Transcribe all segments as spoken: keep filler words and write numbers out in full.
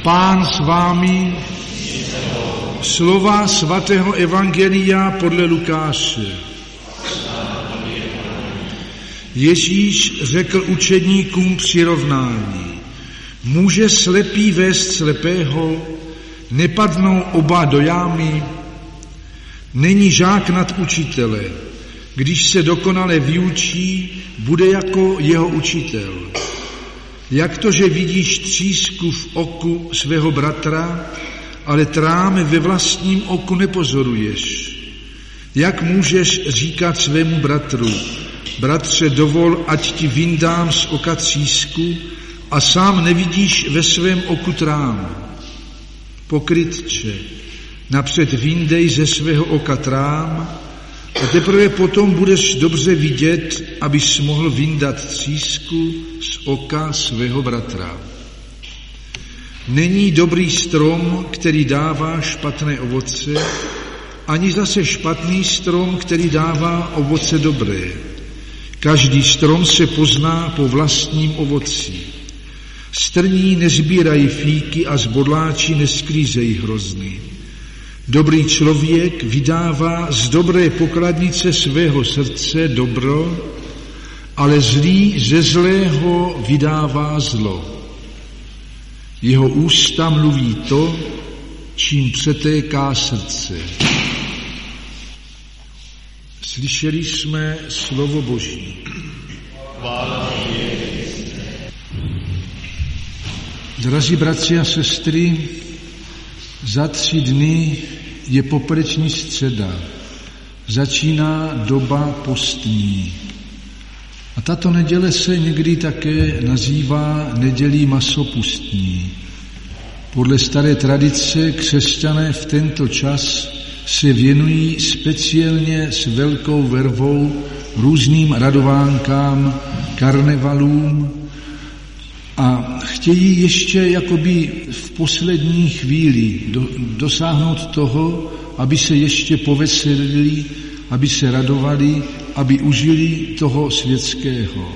Pán s vámi. Slova svatého evangelia podle Lukáše. Ježíš řekl učedníkům přirovnání: může slepý vést slepého, nepadnou oba do jámy? Není žák nad učitele, když se dokonale vyučí, bude jako jeho učitel. Jak to, že vidíš třísku v oku svého bratra, ale trám ve vlastním oku nepozoruješ? Jak můžeš říkat svému bratru: bratře, dovol, ať ti vyndám z oka třísku, a sám nevidíš ve svém oku trám? Pokrytče, napřed vyndej ze svého oka trám, a teprve potom budeš dobře vidět, abys mohl vyndat třísku z oka svého bratra. Není dobrý strom, který dává špatné ovoce, ani zase špatný strom, který dává ovoce dobré. Každý strom se pozná po vlastním ovoci. Strní nezbírají fíky a zbodláči nesklízejí hrozny. Dobrý člověk vydává z dobré pokladnice svého srdce dobro, ale zlý ze zlého vydává zlo. Jeho ústa mluví to, čím přetéká srdce. Slyšeli jsme slovo Boží. Drazí bratři a sestry, za tři dny je popreční středa. Začíná doba postní. A tato neděle se někdy také nazývá nedělí masopustní. Podle staré tradice křesťané v tento čas se věnují speciálně s velkou vervou různým radovánkám, karnevalům a chtějí ještě jakoby v poslední chvíli do, dosáhnout toho, aby se ještě poveselili, aby se radovali, aby užili toho světského.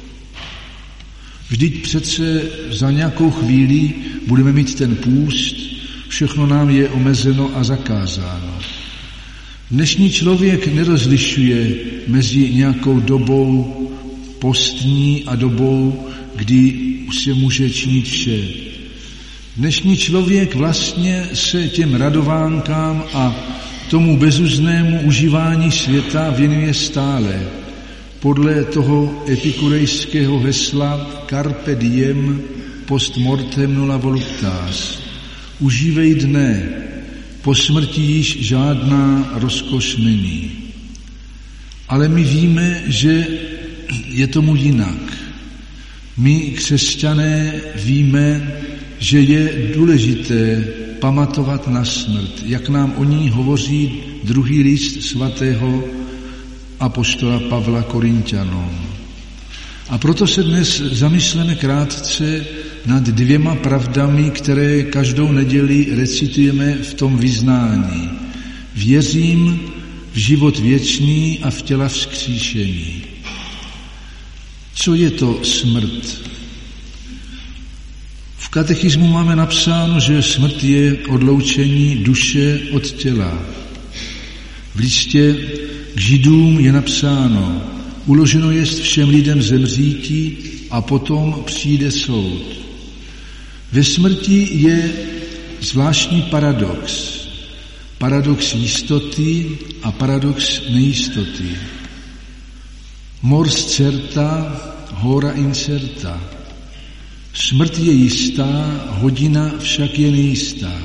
Vždyť přece za nějakou chvíli budeme mít ten půst, všechno nám je omezeno a zakázáno. Dnešní člověk nerozlišuje mezi nějakou dobou postní a dobou, kdy se může činit vše. Dnešní člověk vlastně se těm radovánkám a tomu bezuznému užívání světa věnuje stále. Podle toho epikurejského hesla Carpe diem post mortem nulla voluptas. Užívej dne, po smrti již žádná rozkoš není. Ale my víme, že je tomu jinak. My, křesťané, víme, že je důležité pamatovat na smrt, jak nám o ní hovoří druhý list svatého apoštola Pavla Korinťanům. A proto se dnes zamysleme krátce nad dvěma pravdami, které každou neděli recitujeme v tom vyznání. Věřím v život věčný a v těla vzkříšení. Co je to smrt? V katechismu máme napsáno, že smrt je odloučení duše od těla. V listě k Židům je napsáno: uloženo jest všem lidem zemříti a potom přijde soud. Ve smrti je zvláštní paradox. Paradox jistoty a paradox nejistoty. Mors certa, hora incerta. Smrt je jistá, hodina však je nejistá.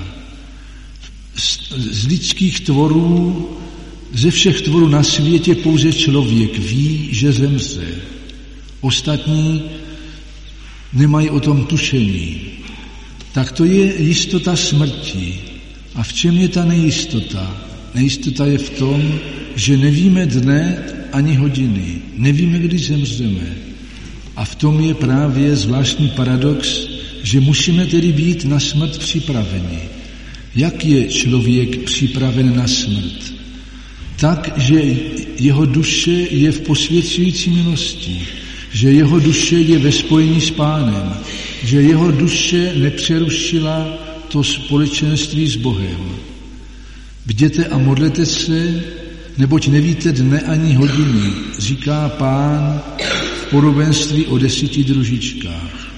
Z lidských tvorů, ze všech tvorů na světě pouze člověk ví, že zemře. Ostatní nemají o tom tušení. Tak to je jistota smrti. A v čem je ta nejistota? Nejistota je v tom, že nevíme dne ani hodiny. Nevíme, kdy zemřeme. A v tom je právě zvláštní paradox, že musíme tedy být na smrt připraveni. Jak je člověk připraven na smrt? Tak, že jeho duše je v posvěcující milosti. že jeho duše je ve spojení s Pánem, že jeho duše nepřerušila to společenství s Bohem. Bděte a modlete se, neboť nevíte dne ani hodiny, říká Pán v podobenství o deseti družičkách.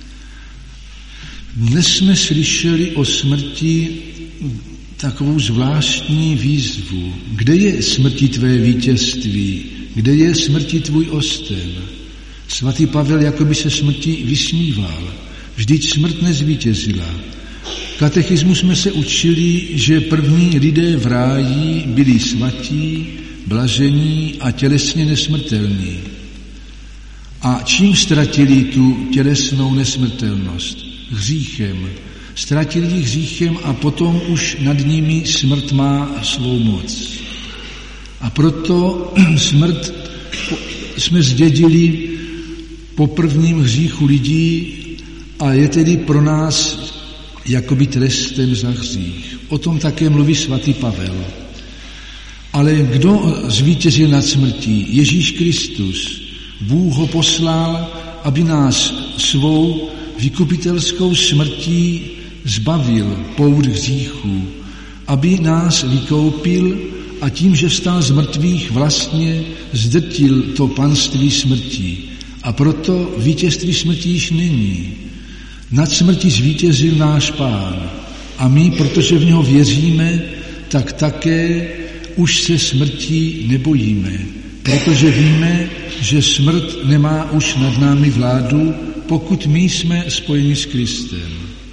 Dnes jsme slyšeli o smrti takovou zvláštní výzvu. Kde je smrti tvé vítězství? Kde je smrti tvůj osten? Svatý Pavel jakoby se smrti vysmíval. Vždyť smrt nezvítězila. V katechismu jsme se učili, že první lidé v ráji byli svatí, blažení a tělesně nesmrtelní. A čím ztratili tu tělesnou nesmrtelnost? Hříchem. Ztratili ji hříchem a potom už nad nimi smrt má svou moc. A proto smrt jsme zdědili po prvním hříchu lidí a je tedy pro nás jakoby trestem za hřích. O tom také mluví svatý Pavel. Ale kdo zvítězil nad smrtí? Ježíš Kristus. Bůh ho poslal, aby nás svou vykupitelskou smrtí zbavil pout hříchů, aby nás vykoupil a tím, že vstal z mrtvých, vlastně zdrtil to panství smrti. A proto vítězství smrti již není. Nad smrti zvítězil náš Pán. A my, protože v něho věříme, tak také už se smrti nebojíme. Protože víme, že smrt nemá už nad námi vládu, pokud my jsme spojeni s Kristem.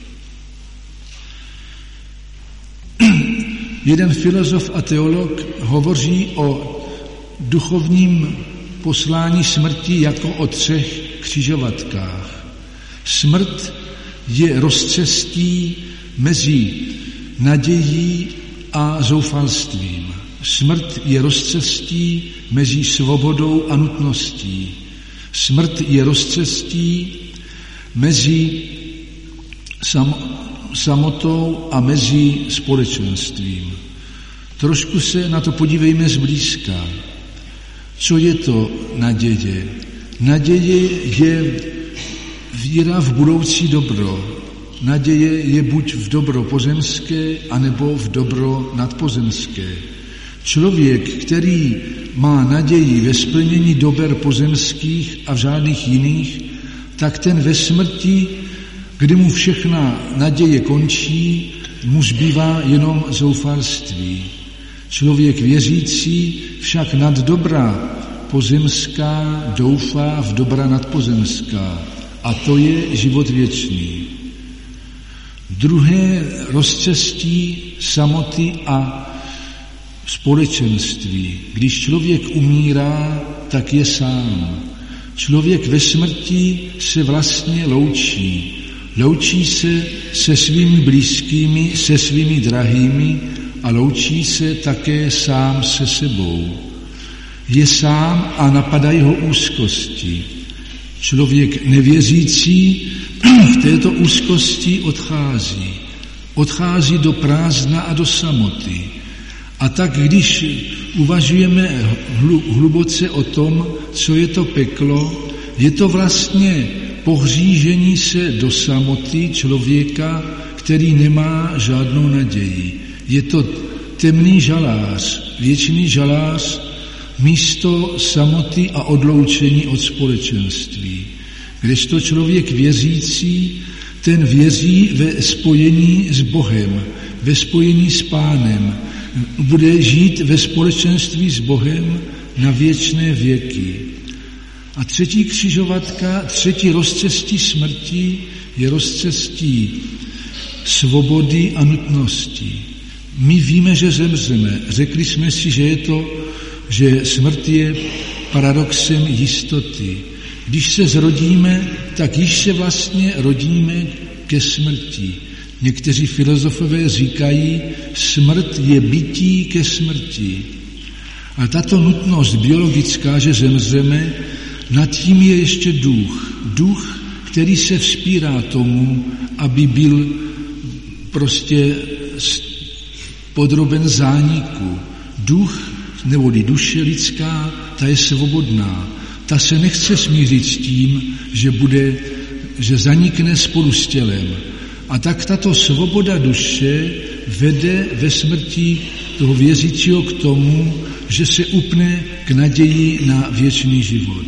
Jeden filozof a teolog hovoří o duchovním poslání smrti jako o třech křižovatkách. Smrt je rozcestí mezi nadějí a zoufalstvím. Smrt je rozcestí mezi svobodou a nutností. Smrt je rozcestí mezi sam, samotou a mezi společenstvím. Trošku se na to podívejme zblízka. Co je to naděje? Naděje je víra v budoucí dobro. Naděje je buď v dobro pozemské, anebo v dobro nadpozemské. Člověk, který má naději ve splnění dober pozemských a v žádných jiných, tak ten ve smrti, kdy mu všechna naděje končí, mu zbývá jenom zoufalství. Člověk věřící však nad dobra pozemská doufá v dobra nadpozemská, a to je život věčný. Druhé rozcestí samoty a společenství. Když člověk umírá, tak je sám. Člověk ve smrti se vlastně loučí. Loučí se se svými blízkými, se svými drahými a loučí se také sám se sebou. Je sám a napadají ho úzkosti. Člověk nevěřící v této úzkosti odchází. Odchází do prázdna a do samoty. A tak když uvažujeme hluboce o tom, co je to peklo, je to vlastně pohřížení se do samoty člověka, který nemá žádnou naději. Je to temný žalář, věčný žalář, místo samoty a odloučení od společenství. Kdežto člověk věřící, ten věří ve spojení s Bohem, ve spojení s Pánem, bude žít ve společenství s Bohem na věčné věky. A třetí křižovatka, třetí rozcestí smrti je rozcestí svobody a nutnosti. My víme, že zemřeme. Řekli jsme si, že je to, že smrt je paradoxem jistoty. Když se zrodíme, tak již se vlastně rodíme ke smrti. Někteří filozofové říkají, smrt je bytí ke smrti. A tato nutnost biologická, že zemřeme, nad tím je ještě duch. Duch, který se vzpírá tomu, aby byl prostě podroben zániku. Duch, neboli duše lidská, ta je svobodná. ta se nechce smířit s tím, že bude, že zanikne spolu s tělem. A tak tato svoboda duše vede ve smrti toho věřícího k tomu, že se upne k naději na věčný život.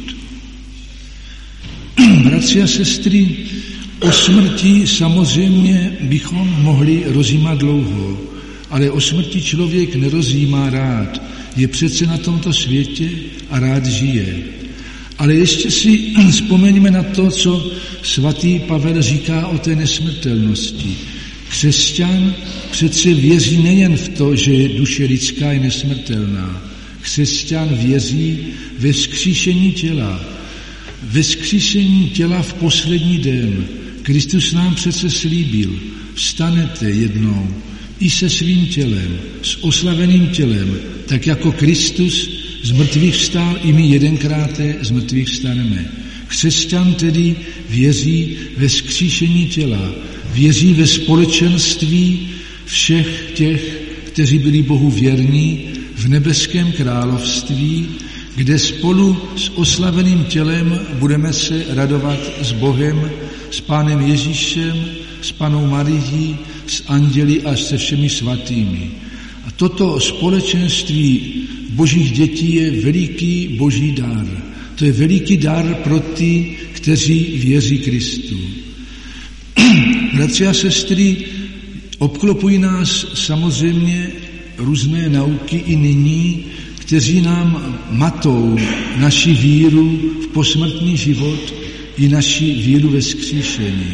Bratři a sestry, o smrti samozřejmě bychom mohli rozjímat dlouho, ale o smrti člověk nerozjímá rád. Je přece na tomto světě a rád žije. Ale ještě si vzpomeňme na to, co svatý Pavel říká o té nesmrtelnosti. Křesťan přece věří nejen v to, že duše lidská je nesmrtelná. Křesťan věří ve vzkříšení těla. Ve vzkříšení těla v poslední den. Kristus nám přece slíbil, vstanete jednou i se svým tělem, s oslaveným tělem, tak jako Kristus z mrtvých vstal, i my jedenkrát z mrtvých vstaneme. Křesťan tedy věří ve vzkříšení těla, věří ve společenství všech těch, kteří byli Bohu věrní v nebeském království, kde spolu s oslaveným tělem budeme se radovat s Bohem, s Pánem Ježíšem, s Pannou Marií, s anděli a se všemi svatými. A toto společenství božích dětí je veliký boží dar. To je veliký dar pro ty, kteří věří Kristu. Bratři a sestry, obklopují nás samozřejmě různé nauky i nyní, kteří nám matou naši víru v posmrtný život i naši víru ve vzkříšení.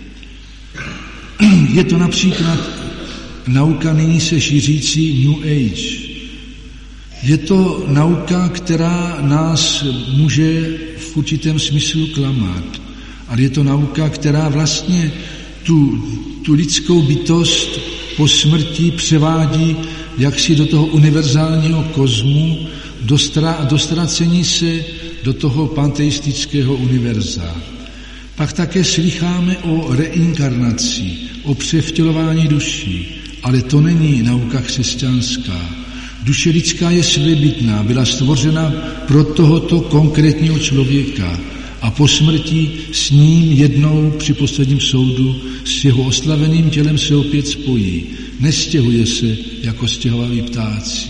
Je to například nauka nyní se šířící New Age. Je to nauka, která nás může v určitém smyslu klamat, ale je to nauka, která vlastně tu, tu lidskou bytost po smrti převádí jaksi do toho univerzálního kozmu, do, stra, do ztracení se do toho panteistického univerza. Pak také slycháme o reinkarnaci, o převtělování duší, ale to není nauka křesťanská. Duše lidská je svébytná, byla stvořena pro tohoto konkrétního člověka a po smrti s ním jednou při posledním soudu s jeho oslaveným tělem se opět spojí. Nestěhuje se jako stěhovaví ptáci.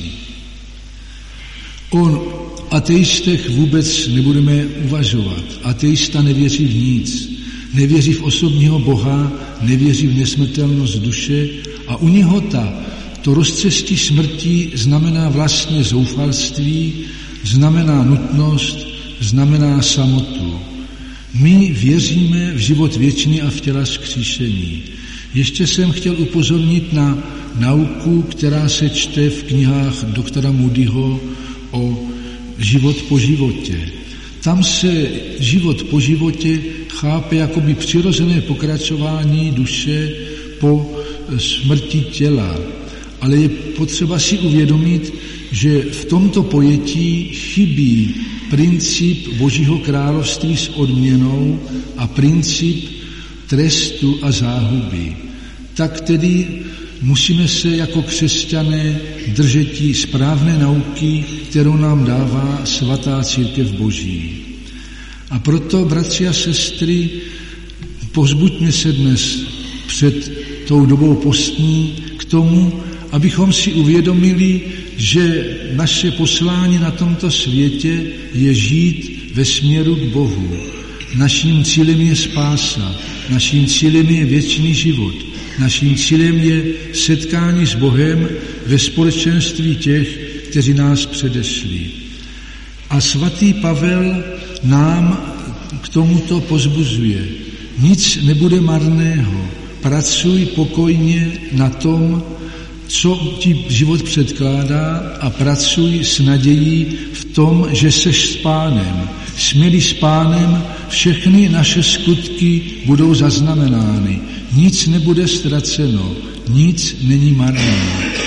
O ateistech vůbec nebudeme uvažovat. Ateista nevěří v nic. Nevěří v osobního Boha, nevěří v nesmrtelnost duše a u něho ta To rozcestí smrti znamená vlastně zoufalství, znamená nutnost, znamená samotu. My věříme v život věčný a v těla vzkříšení. Ještě jsem chtěl upozornit na nauku, která se čte v knihách doktora Moodyho o život po životě. Tam se život po životě chápe jakoby přirozené pokračování duše po smrti těla. Ale je potřeba si uvědomit, že v tomto pojetí chybí princip Božího království s odměnou a princip trestu a záhuby. Tak tedy musíme se jako křesťané držet správné nauky, kterou nám dává svatá církev Boží. A proto, bratři a sestry, povzbuďme se dnes před tou dobou postní k tomu, abychom si uvědomili, že naše poslání na tomto světě je žít ve směru k Bohu. Naším cílem je spása, naším cílem je věčný život, naším cílem je setkání s Bohem ve společenství těch, kteří nás předešli. A svatý Pavel nám k tomuto pozbuzuje. Nic nebude marného, pracuj pokojně na tom, co ti život předkládá a pracuj s nadějí v tom, že seš s Pánem. Jsme-li s Pánem, všechny naše skutky budou zaznamenány. Nic nebude ztraceno, nic není marné.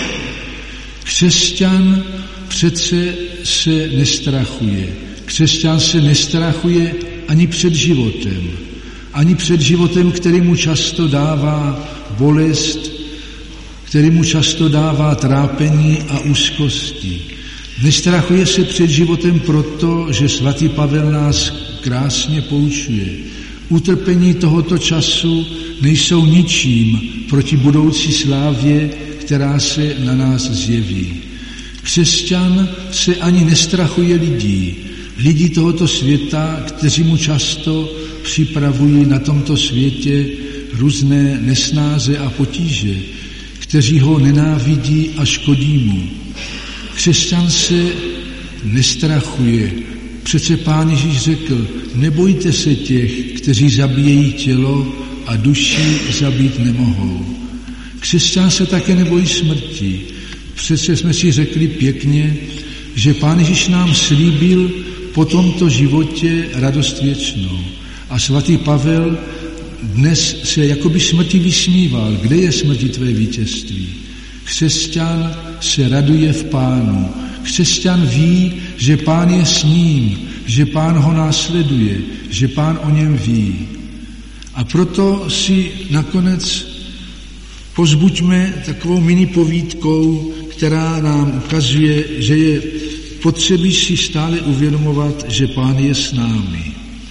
Křesťan přece se nestrachuje. Křesťan se nestrachuje ani před životem. Ani před životem, který mu často dává bolest, který mu často dává trápení a úzkosti. Nestrachuje se před životem proto, že svatý Pavel nás krásně poučuje. Utrpení tohoto času nejsou ničím proti budoucí slávě, která se na nás zjeví. Křesťan se ani nestrachuje lidí, lidí tohoto světa, kteří mu často připravují na tomto světě různé nesnáze a potíže, kteří ho nenávidí a škodí mu. Křesťan se nestrachuje. Přece Pán Ježíš řekl, nebojte se těch, kteří zabíjejí tělo a duši zabít nemohou. Křesťan se také nebojí smrti. Přece jsme si řekli pěkně, že Pán Ježíš nám slíbil po tomto životě radost věčnou. A svatý Pavel dnes se jakoby smrti vysmíval. Kde je smrti tvé vítězství? Křesťan se raduje v Pánu. Křesťan ví, že Pán je s ním, že Pán ho následuje, že Pán o něm ví. A proto si nakonec pozbuďme takovou mini povídkou, která nám ukazuje, že je potřebí si stále uvědomovat, že Pán je s námi.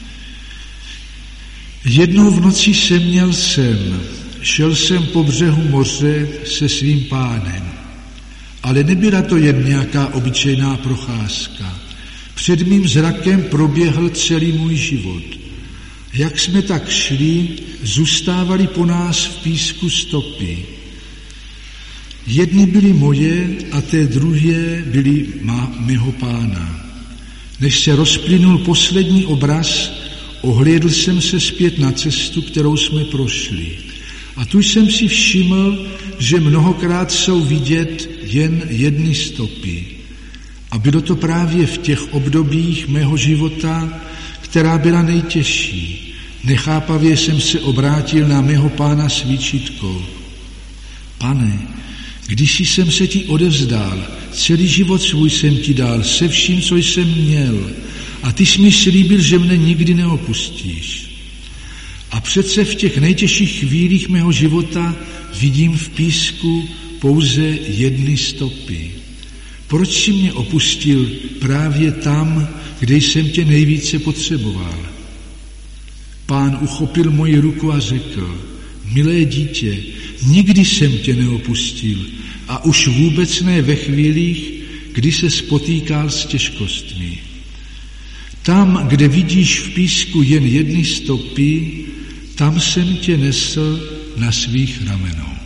Jednou v noci jsem měl sen, šel jsem po břehu moře se svým Pánem, ale nebyla to jen nějaká obyčejná procházka. Před mým zrakem proběhl celý můj život. Jak jsme tak šli, zůstávaly po nás v písku stopy. Jedny byly moje a té druhé byly má, mého Pána. Než se rozplynul poslední obraz, ohlédl jsem se zpět na cestu, kterou jsme prošli. A tu jsem si všiml, že mnohokrát jsou vidět jen jedny stopy. A bylo to právě v těch obdobích mého života, která byla nejtěžší. Nechápavě jsem se obrátil na mého Pána s výčitkou. Pane, když jsem se ti odevzdal, celý život svůj jsem ti dal, se vším, co jsem měl, a ty jsi mi slíbil, že mne nikdy neopustíš. A přece v těch nejtěžších chvílích mého života vidím v písku pouze jedny stopy. Proč jsi mě opustil právě tam, kde jsem tě nejvíce potřeboval? Pán uchopil moji ruku a řekl, milé dítě, nikdy jsem tě neopustil a už vůbec ne ve chvílích, kdy se spotýkal s těžkostmi. Tam, kde vidíš v písku jen jedny stopy, tam jsem tě nesl na svých ramenou.